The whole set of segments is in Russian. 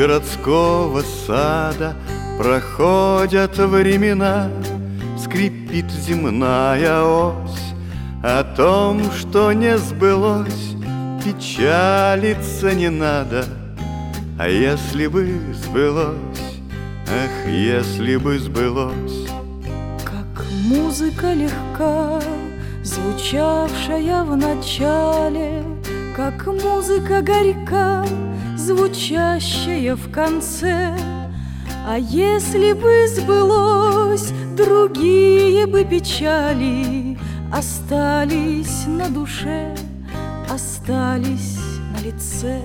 городского сада проходят времена, скрипит земная ось. О том, что не сбылось, печалиться не надо. А если бы сбылось, ах, если бы сбылось. Как музыка легка, звучавшая в начале, как музыка горька, звучащая в конце. А если бы сбылось, другие бы печали остались на душе, остались на лице.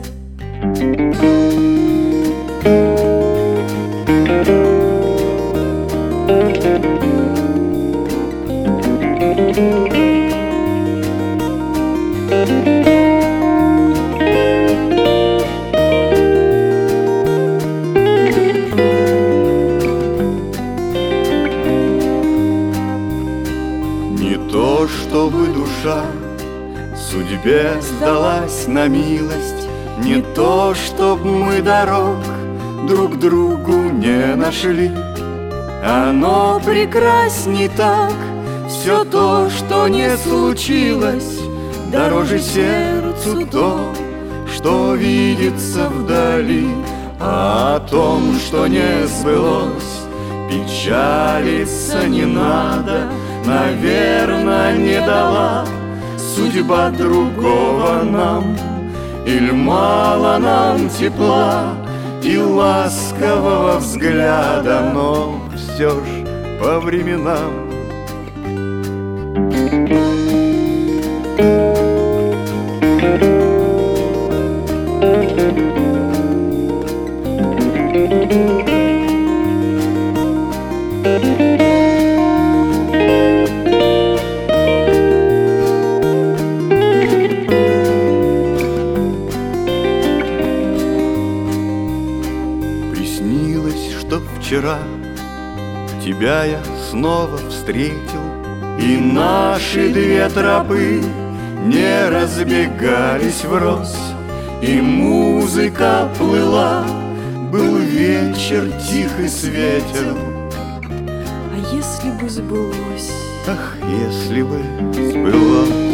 Не то, чтобы душа судьбе сдалась на милость, не то, чтоб мы дорог друг другу не нашли. Оно прекрасней так, все то, что не случилось, дороже сердцу то, что видится вдали. А о том, что не сбылось, печалиться не надо. Наверно, не дала судьба другого нам, иль мало нам тепла и ласкового взгляда, но все ж по временам. Приснилось, что вчера тебя я снова встретил, и наши две тропы не разбегались врозь, и музыка плыла, был вечер тих и светел. А если бы сбылось, ах, если бы сбылось.